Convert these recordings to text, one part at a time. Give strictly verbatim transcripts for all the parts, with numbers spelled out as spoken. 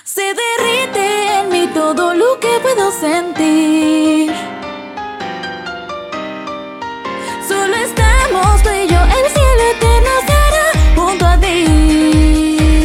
Se derrite en mí todo lo que puedo sentir. Solo estamos tú y yo, el cielo eterno será junto a ti.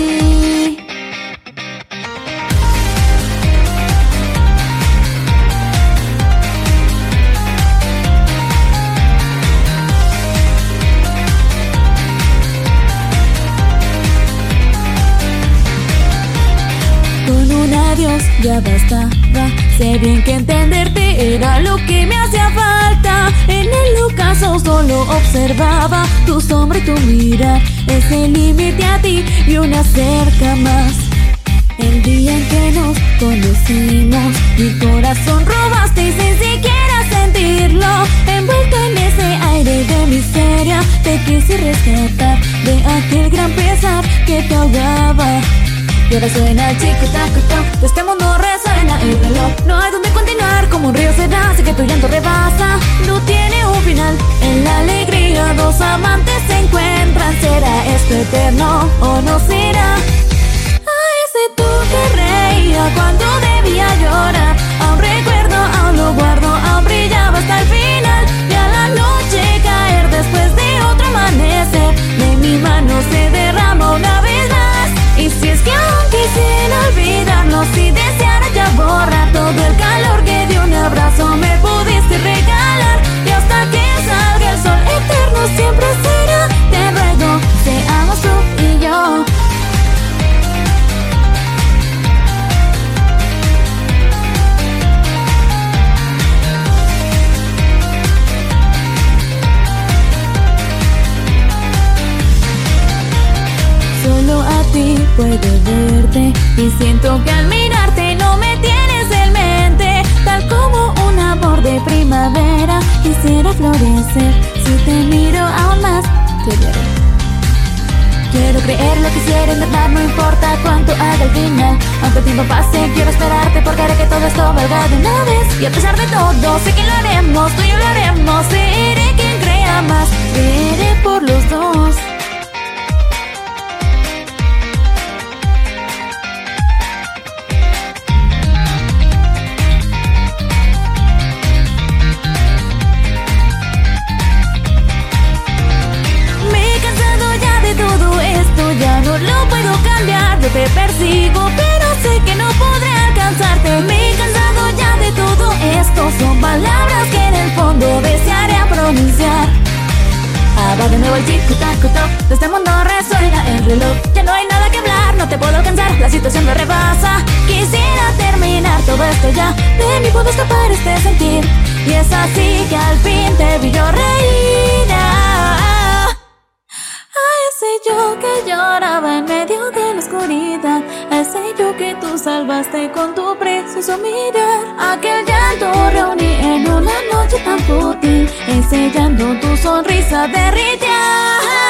Con un adiós ya bastaba. Sé bien que entenderte era lo que me hacía falta. En el ocaso solo observaba tu sombra y tu mirar. Ese límite a ti y una cerca más. El día en que nos conocimos, mi corazón robaste y sin siquiera sentirlo. Envuelto en ese aire de miseria, te quise rescatar de aquel gran pesar que te ahogaba. Y ahora suena el chiquitac-tac, de este mundo resuena el reloj. No hay donde continuar, como un río se da, sé que tu llanto rebasa. No tiene un final, en la alegría dos amantes se encuentran. ¿Será esto eterno o no será? A ese tú que reía cuando debía llorar, aún recuerdo, aún lo guardo, aún brillaba hasta el final. Y a la noche caer después de otro amanecer, de mi mano se derrama una vez más. Y si es que aún quisiera olvidarnos, si deseara ya borrar todo el calor que de un abrazo me pudiste regalar. Y hasta que salga el sol eterno siempre será, te ruego, seamos tú y yo. Solo a ti puedo verte y siento que al mirarte no me tienes en mente. Tal como un amor de primavera quisiera florecer. Si te miro aún más, te veré. Quiero creer lo que quisiera, en verdad no importa cuánto haga el final. Aunque el tiempo pase, quiero esperarte porque haré que todo esto valga de una vez. Y a pesar de todo, sé que lo haremos, tú y yo lo haremos. Seré quien crea más, creeré por los dos. Ya no lo puedo cambiar, yo te persigo, pero sé que no podré alcanzarte. Me he cansado ya de todo esto, son palabras que en el fondo desearé pronunciar. Va de nuevo el tic-tac-toc, de este mundo resuena el reloj. Ya no hay nada que hablar, no te puedo alcanzar, la situación me rebasa. Quisiera terminar todo esto ya, de mí puedo escapar este sentir. Y es así que al fin te vi yo reír. Ese yo que lloraba en medio de la oscuridad, ese yo que tú salvaste con tu precioso mirar. Aquel llanto reuní en una noche tan fútil, ese llanto tu sonrisa derritía.